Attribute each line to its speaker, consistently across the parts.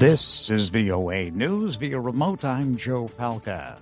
Speaker 1: This is VOA News via remote. I'm Joe Palca.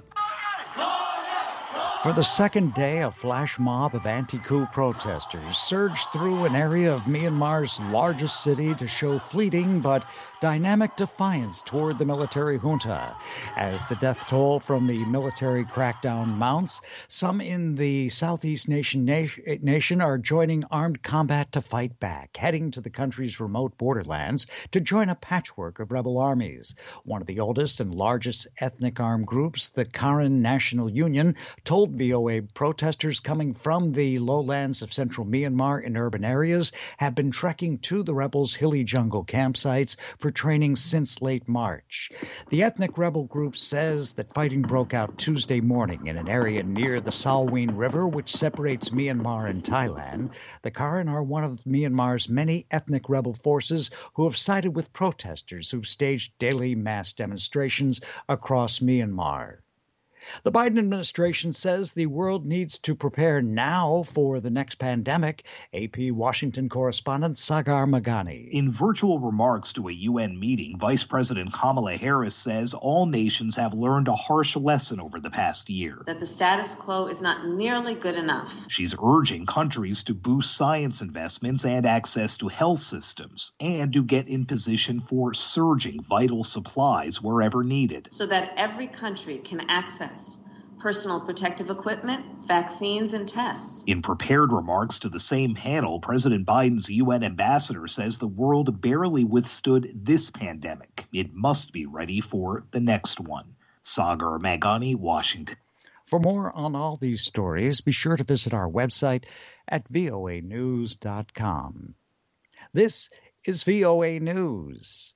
Speaker 1: For the second day, a flash mob of anti-coup protesters surged through an area of Myanmar's largest city to show fleeting but dynamic defiance toward the military junta. As the death toll from the military crackdown mounts, some in the Southeast nation are joining armed combat to fight back, heading to the country's remote borderlands to join a patchwork of rebel armies. One of the oldest and largest ethnic armed groups, the Karen National Union, told VOA protesters coming from the lowlands of central Myanmar in urban areas have been trekking to the rebels' hilly jungle campsites for training since late March. The ethnic rebel group says that fighting broke out Tuesday morning in an area near the Salween River, which separates Myanmar and Thailand. The Karen are one of Myanmar's many ethnic rebel forces who have sided with protesters who've staged daily mass demonstrations across Myanmar. The Biden administration says the world needs to prepare now for the next pandemic. AP Washington correspondent Sagar Meghani.
Speaker 2: In virtual remarks to a UN meeting, Vice President Kamala Harris says all nations have learned a harsh lesson over the past year.
Speaker 3: That the status quo is not nearly good enough.
Speaker 2: She's urging countries to boost science investments and access to health systems and to get in position for surging vital supplies wherever needed.
Speaker 3: So that every country can access personal protective equipment, vaccines, and tests.
Speaker 2: In prepared remarks to the same panel, President Biden's UN ambassador says the world barely withstood this pandemic. It must be ready for the next one. Sagar Meghani, Washington.
Speaker 1: For more on all these stories, be sure to visit our website at voanews.com. This is VOA News.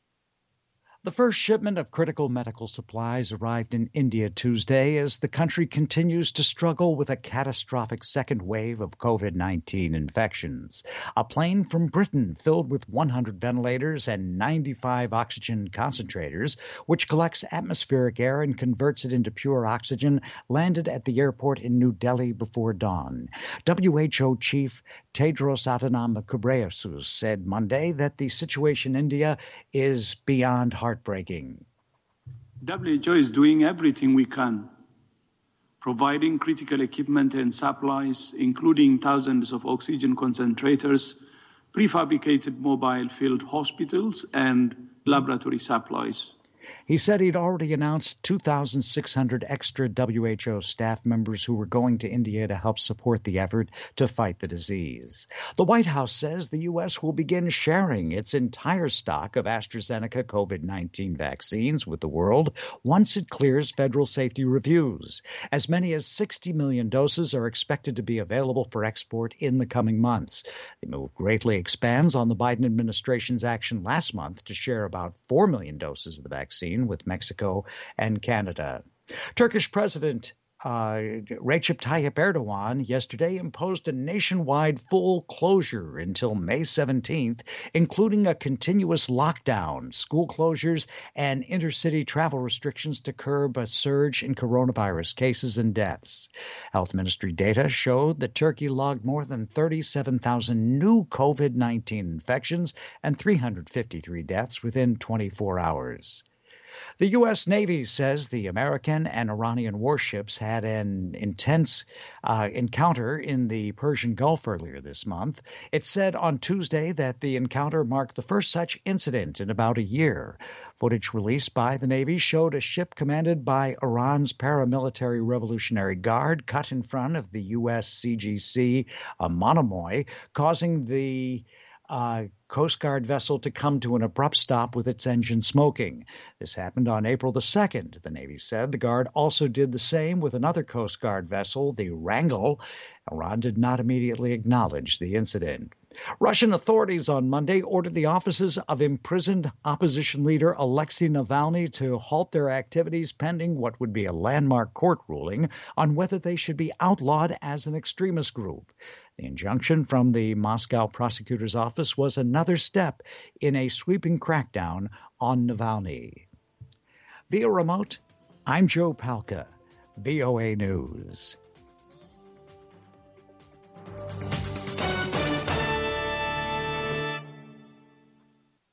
Speaker 1: The first shipment of critical medical supplies arrived in India Tuesday as the country continues to struggle with a catastrophic second wave of COVID-19 infections. A plane from Britain filled with 100 ventilators and 95 oxygen concentrators, which collects atmospheric air and converts it into pure oxygen, landed at the airport in New Delhi before dawn. WHO Chief Tedros Adhanom Ghebreyesus said Monday that the situation in India is beyond heartbreaking.
Speaker 4: WHO is doing everything we can, providing critical equipment and supplies, including thousands of oxygen concentrators, prefabricated mobile field hospitals, and laboratory supplies.
Speaker 1: He said he'd already announced 2,600 extra WHO staff members who were going to India to help support the effort to fight the disease. The White House says the U.S. will begin sharing its entire stock of AstraZeneca COVID-19 vaccines with the world once it clears federal safety reviews. As many as 60 million doses are expected to be available for export in the coming months. The move greatly expands on the Biden administration's action last month to share about 4 million doses of the vaccine with Mexico and Canada. Turkish President Recep Tayyip Erdogan yesterday imposed a nationwide full closure until May 17th, including a continuous lockdown, school closures, and intercity travel restrictions to curb a surge in coronavirus cases and deaths. Health Ministry data showed that Turkey logged more than 37,000 new COVID-19 infections and 353 deaths within 24 hours. The U.S. Navy says the American and Iranian warships had an intense encounter in the Persian Gulf earlier this month. It said on Tuesday that the encounter marked the first such incident in about a year. Footage released by the Navy showed a ship commanded by Iran's paramilitary Revolutionary Guard cut in front of the U.S. CGC Monomoy, causing the Coast Guard vessel to come to an abrupt stop with its engine smoking. This happened on April the 2nd, the Navy said. The Guard also did the same with another Coast Guard vessel, the Wrangel. Iran did not immediately acknowledge the incident. Russian authorities on Monday ordered the offices of imprisoned opposition leader Alexei Navalny to halt their activities pending what would be a landmark court ruling on whether they should be outlawed as an extremist group. The injunction from the Moscow prosecutor's office was another step in a sweeping crackdown on Navalny. Via remote, I'm Joe Palca, VOA News.